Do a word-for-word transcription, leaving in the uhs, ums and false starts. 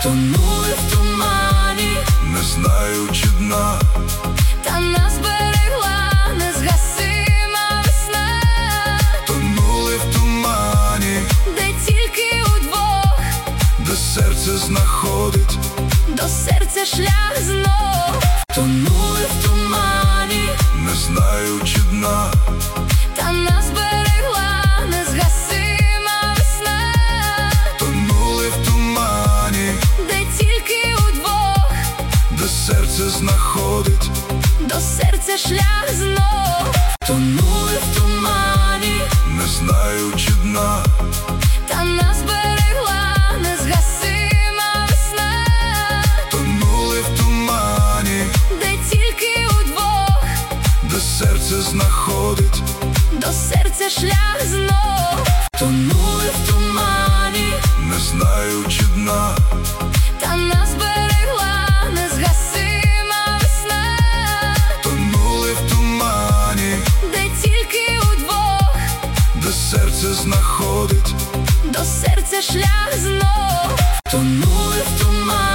тонули в тумані, не знаючи дна. та нас берегла незгасима весна. Тонули в тумані, де тільки удвох, де серце знаходить до серця шлях знов. Тонули в тумані, не знаючи дна. та нас берегла незгасима весна. Тонули в тумані, де тільки удвох, де серце знаходить до серця шлях знов. Тонули в тумані, не знаючи дна. та нас берегла незгасима весна. Тонули в тумані, де тільки удвох, де серце знаходить до серця шлях знов. Тонули в тумані, не знаючи дна. та нас берегла незгасима весна. Тонули в тумані, де тільки удвох, де серце знаходить до серця шлях знов. Тонули в тумані.